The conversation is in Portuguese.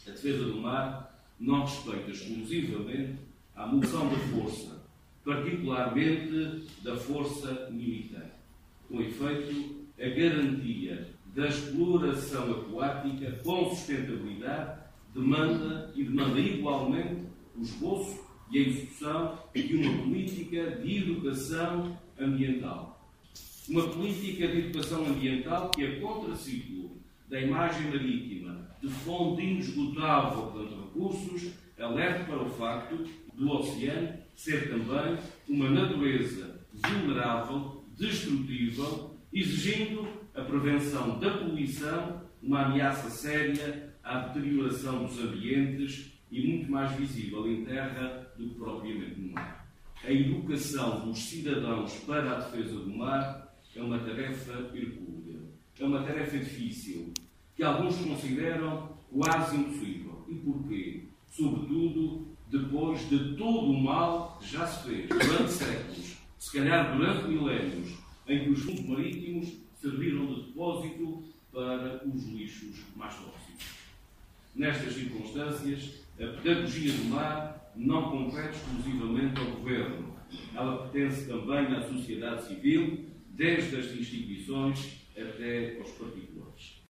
A defesa do mar não respeita exclusivamente a moção da força, particularmente da força militar. Com efeito, a garantia da exploração aquática com sustentabilidade demanda igualmente o esboço e a execução de uma política de educação ambiental. Uma política de educação ambiental que é contraciclo da imagem marítima de fonte inesgotável de recursos, alerta para o facto do oceano ser também uma natureza vulnerável, destrutível, exigindo a prevenção da poluição, uma ameaça séria à deterioração dos ambientes e muito mais visível em terra do que propriamente no mar. A educação dos cidadãos para a defesa do mar é uma tarefa hercúlea, é uma tarefa difícil, que alguns consideram quase impossível. E porquê? Sobretudo depois de todo o mal que já se fez durante séculos, se calhar durante milénios, em que os fundos marítimos serviram de depósito para os lixos mais tóxicos. Nestas circunstâncias, a pedagogia do mar não compete exclusivamente ao Governo. Ela pertence também à sociedade civil, desde as instituições até aos particulares.